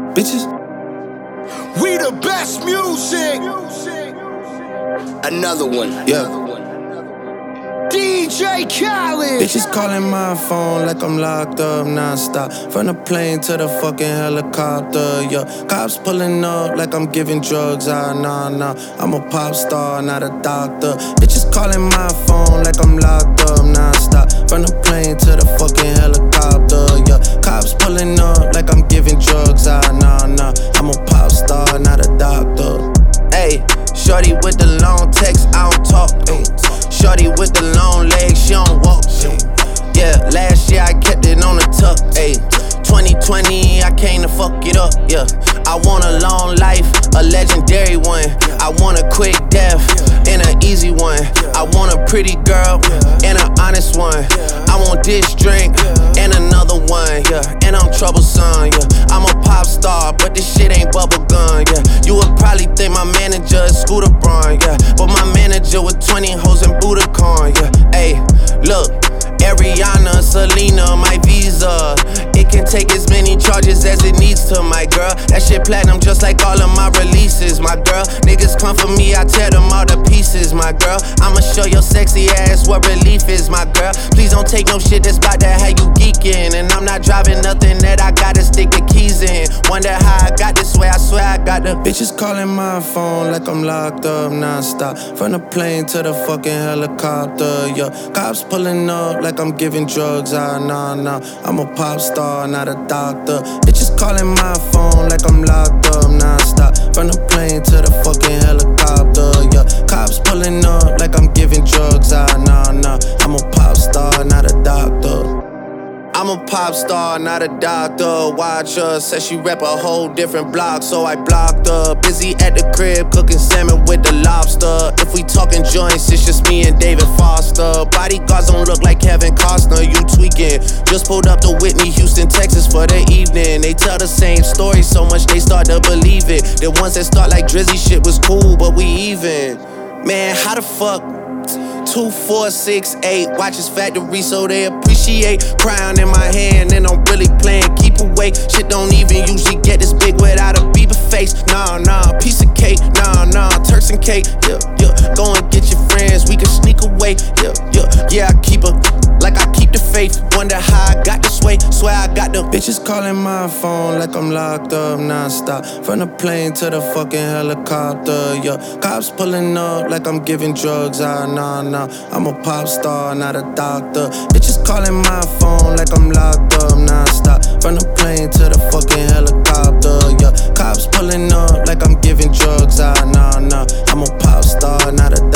Bitches. We the best music. Another one. Yeah. DJ Khaled. Bitches calling my phone like I'm locked up non-stop. From the plane to the fucking helicopter, yeah. Cops pulling up like I'm giving drugs, nah. I'm a pop star, not a doctor. Bitches calling my phone like I'm locked up non-stop. From the plane to the fucking helicopter, yeah. Cops pulling up like I'm giving drugs, nah. I'm a pop star, not a doctor. Ayy, shorty with the long text, I don't talk, ayy. Shorty with the long legs, she don't walk. Yeah, last year I kept it on the tuck. Ayy, 2020 I came to fuck it up. Yeah, I want a long life, a legendary one. I want a quick death and an easy one. I want a pretty girl and an honest one. I want this drink and another one. Yeah, and I'm troublesome. Yeah, I'm a pop star, but this shit ain't bubblegum. Yeah, you would probably think my manager is Scooter Braun. Yeah, but my manager with 20 hoes and Budokan. Yeah, ayy, look. Ariana, Selena, my visa. It can take as many charges as it needs to, my girl. That shit platinum just like all of my releases, my girl. Niggas come for me, I tear them all to pieces, my girl. I'ma show your sexy ass what relief is, my girl. Please don't take no shit that's about to have you geeking. And I'm not driving nothing that I gotta stick the keys in. Wonder how I got this way, I swear I got the bitches calling my phone like I'm locked up non-stop. From the plane to the fucking helicopter, yeah. Cops pulling up like I'm giving drugs, nah. I'm a pop star, not a doctor. Bitches calling my phone like I'm locked up non-stop. From the plane to the fucking helicopter, yeah. Cops pulling up like I'm giving drugs, nah. I'm a pop star, not a doctor. I'm a pop star, not a doctor. Watch her, said she rep a whole different block, so I blocked her. Busy at the crib, cooking salmon with the lobster. If we talking joints, it's just me and David Foster. Bodyguards don't look like Kevin Costner, you tweaking. Just pulled up to Whitney, Houston, Texas for the evening. They tell the same story so much they start to believe it. The ones that start like Drizzy shit was cool, but we even. Man, how the fuck? 2, 4, 6, 8 watches factory so they appreciate. Crown in my hand and I'm really playing keep away. Shit don't even usually get this big without a Bieber face. Nah, piece of cake. Nah, Turks and cake. Yeah. Go and get your friends, we can sneak away. Yeah, I keep her like I keep the faith. Wonder how I got this way. Swear I got the bitches calling my phone like I'm locked up non-stop. From the plane to the fucking helicopter, yeah. Cops pulling up like I'm giving drugs, nah. I'm a pop star, not a doctor. Bitches calling my phone like I'm locked up non-stop. From the plane to the fucking helicopter, yeah. Cops pulling up like I'm giving drugs, nah. I'm a pop star, not a